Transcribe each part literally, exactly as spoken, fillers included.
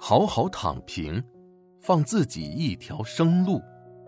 好好躺平，放自己一条生路。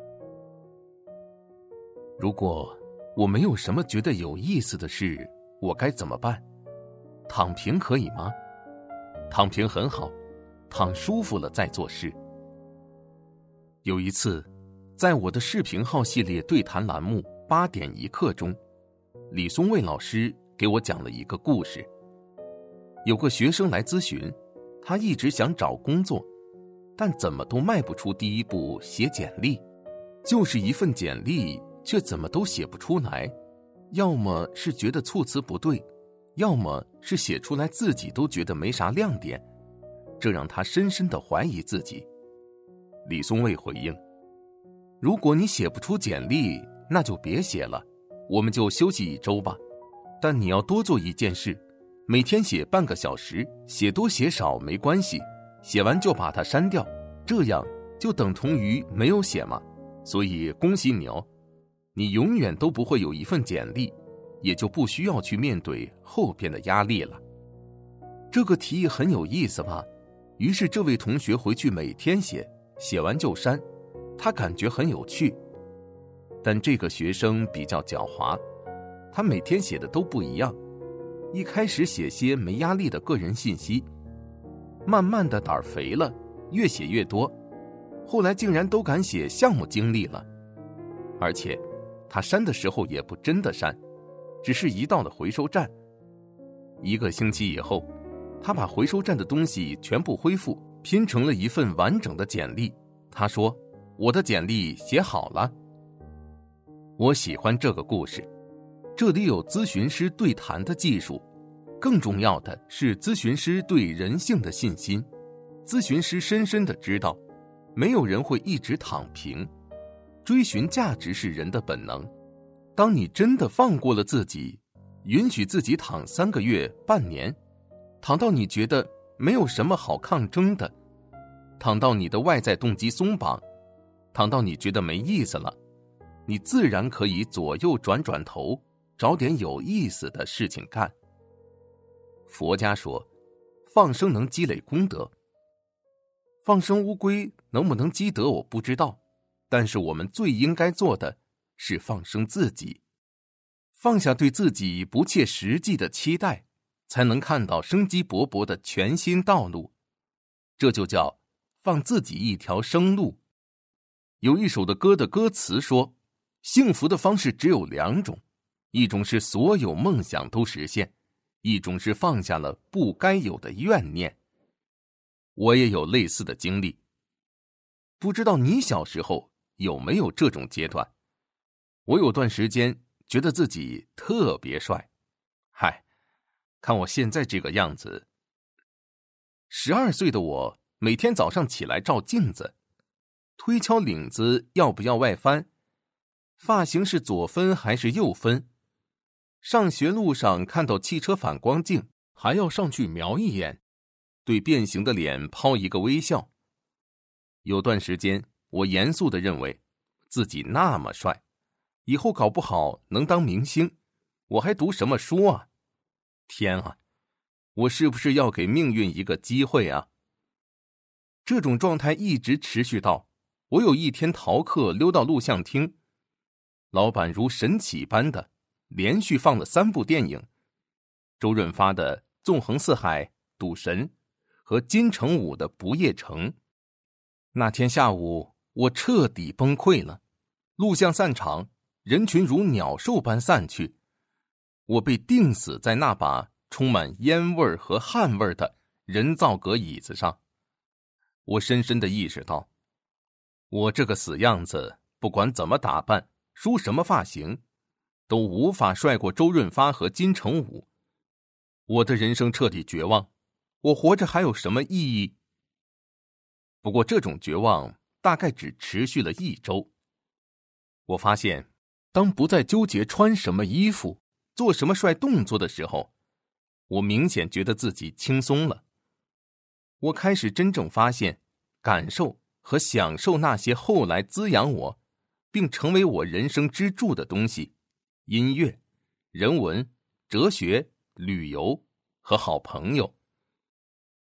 如果我没有什么觉得有意思的事，我该怎么办？躺平可以吗？躺平很好，躺舒服了再做事。有一次，在我的视频号系列对谈栏目八点一刻中，李松蔚老师给我讲了一个故事。有个学生来咨询，他一直想找工作，但怎么都迈不出第一步写简历，就是一份简历却怎么都写不出来，要么是觉得措辞不对，要么是写出来自己都觉得没啥亮点，这让他深深地怀疑自己。李松蔚回应，如果你写不出简历，那就别写了，我们就休息一周吧，但你要多做一件事，每天写半个小时，写多写少没关系，写完就把它删掉，这样就等同于没有写嘛。所以恭喜你哦，你永远都不会有一份简历，也就不需要去面对后边的压力了。这个提议很有意思吧？于是这位同学回去每天写，写完就删，他感觉很有趣。但这个学生比较狡猾，他每天写的都不一样。一开始写些没压力的个人信息，慢慢的胆儿肥了，越写越多，后来竟然都敢写项目经历了。而且他删的时候也不真的删，只是移到了回收站。一个星期以后，他把回收站的东西全部恢复，拼成了一份完整的简历。他说，我的简历写好了。我喜欢这个故事，这里有咨询师对谈的技术，更重要的是咨询师对人性的信心。咨询师深深地知道，没有人会一直躺平，追寻价值是人的本能。当你真的放过了自己，允许自己躺三个月、半年，躺到你觉得没有什么好抗争的，躺到你的外在动机松绑，躺到你觉得没意思了，你自然可以左右转转头，找点有意思的事情干。佛家说，放生能积累功德。放生乌龟能不能积德我不知道，但是我们最应该做的是放生自己，放下对自己不切实际的期待，才能看到生机勃勃的全新道路。这就叫放自己一条生路。有一首的歌的歌词说，幸福的方式只有两种，一种是所有梦想都实现，一种是放下了不该有的怨念。我也有类似的经历，不知道你小时候有没有这种阶段？我有段时间觉得自己特别帅，嗨，看我现在这个样子。十二岁的我每天早上起来照镜子，推敲领子要不要外翻，发型是左分还是右分，上学路上看到汽车反光镜还要上去瞄一眼，对变形的脸抛一个微笑。有段时间我严肃地认为自己那么帅，以后搞不好能当明星，我还读什么书啊？天啊，我是不是要给命运一个机会啊？这种状态一直持续到我有一天逃课溜到录像厅，老板如神起般的连续放了三部电影，周润发的《纵横四海》、《赌神》和金城武的《不夜城》。那天下午我彻底崩溃了，录像散场，人群如鸟兽般散去，我被钉死在那把充满烟味和汗味的人造革椅子上。我深深地意识到，我这个死样子不管怎么打扮，梳什么发型，都无法帅过周润发和金城武。我的人生彻底绝望，我活着还有什么意义？不过这种绝望大概只持续了一周。我发现，当不再纠结穿什么衣服、做什么帅动作的时候，我明显觉得自己轻松了。我开始真正发现、感受和享受那些后来滋养我并成为我人生支柱的东西：音乐、人文、哲学、旅游和好朋友。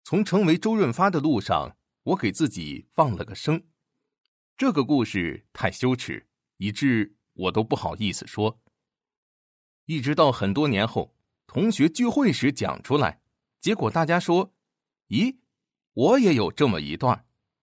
从成为周润发的路上，我给自己放了个生。这个故事太羞耻，以致我都不好意思说。一直到很多年后，同学聚会时讲出来，结果大家说，咦，我也有这么一段。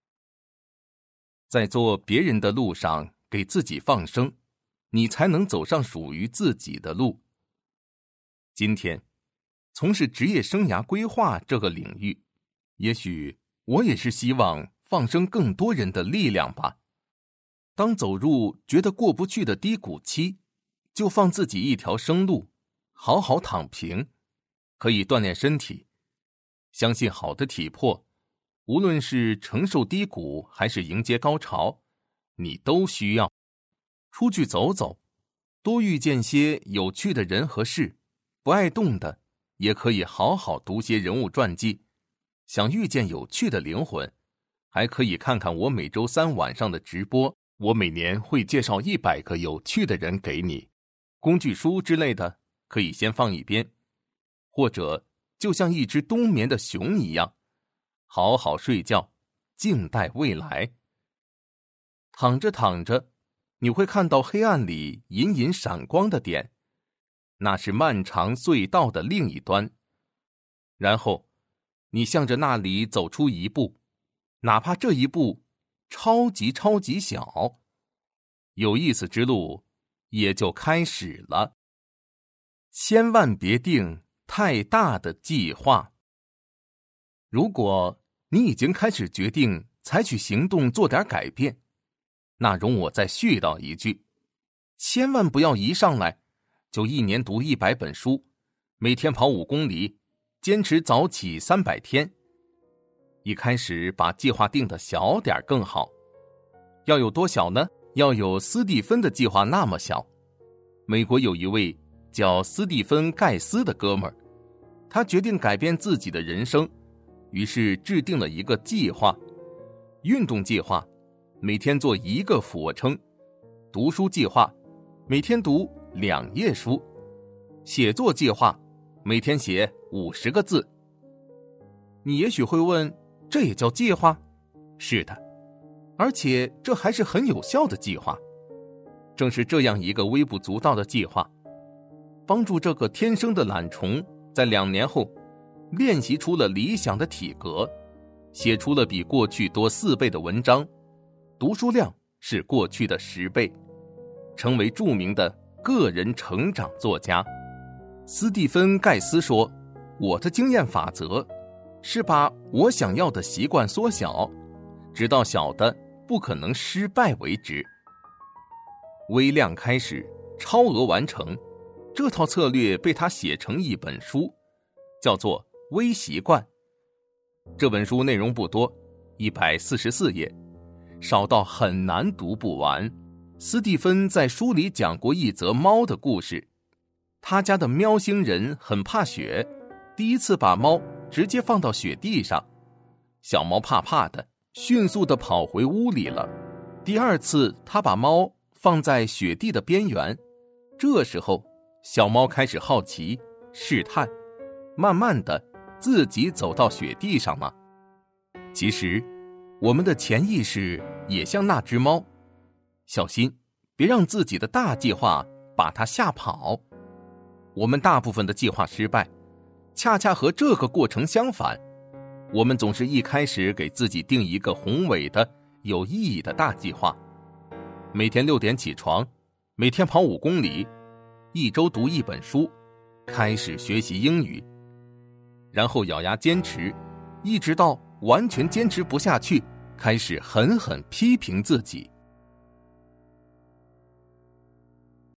在做别人的路上给自己放生，你才能走上属于自己的路。今天从事职业生涯规划这个领域，也许我也是希望放生更多人的力量吧。当走入觉得过不去的低谷期，就放自己一条生路，好好躺平，可以锻炼身体。相信好的体魄，无论是承受低谷还是迎接高潮，你都需要。出去走走，多遇见些有趣的人和事，不爱动的也可以好好读些人物传记。想遇见有趣的灵魂，还可以看看我每周三晚上的直播，我每年会介绍一百个有趣的人给你。工具书之类的可以先放一边，或者就像一只冬眠的熊一样，好好睡觉，静待未来。躺着躺着，你会看到黑暗里隐隐闪光的点，那是漫长隧道的另一端。然后你向着那里走出一步，哪怕这一步超级超级小，有意思之路也就开始了。千万别定太大的计划。如果你已经开始决定采取行动做点改变，那容我再絮叨一句，千万不要一上来就一年读一百本书，每天跑五公里，坚持早起三百天。一开始把计划定得小点更好。要有多小呢？要有斯蒂芬的计划那么小。美国有一位叫斯蒂芬·盖斯的哥们儿，他决定改变自己的人生，于是制定了一个计划。运动计划，每天做一个俯卧撑；读书计划，每天读两页书；写作计划，每天写五十个字。你也许会问，这也叫计划？是的，而且这还是很有效的计划。正是这样一个微不足道的计划，帮助这个天生的懒虫在两年后练习出了理想的体格，写出了比过去多四倍的文章，读书量是过去的十倍，成为著名的个人成长作家。斯蒂芬·盖斯说，我的经验法则是把我想要的习惯缩小，直到小的不可能失败为止。微量开始，超额完成，这套策略被他写成一本书，叫做《微习惯》。这本书内容不多，一百四十四页，少到很难读不完。斯蒂芬在书里讲过一则猫的故事。他家的喵星人很怕雪，第一次把猫直接放到雪地上，小猫怕怕的，迅速地跑回屋里了。第二次他把猫放在雪地的边缘，这时候小猫开始好奇试探，慢慢的自己走到雪地上了。其实我们的潜意识也像那只猫，小心别让自己的大计划把它吓跑。我们大部分的计划失败，恰恰和这个过程相反。我们总是一开始给自己定一个宏伟的有意义的大计划，每天六点起床，每天跑五公里，一周读一本书，开始学习英语，然后咬牙坚持，一直到完全坚持不下去，开始狠狠批评自己。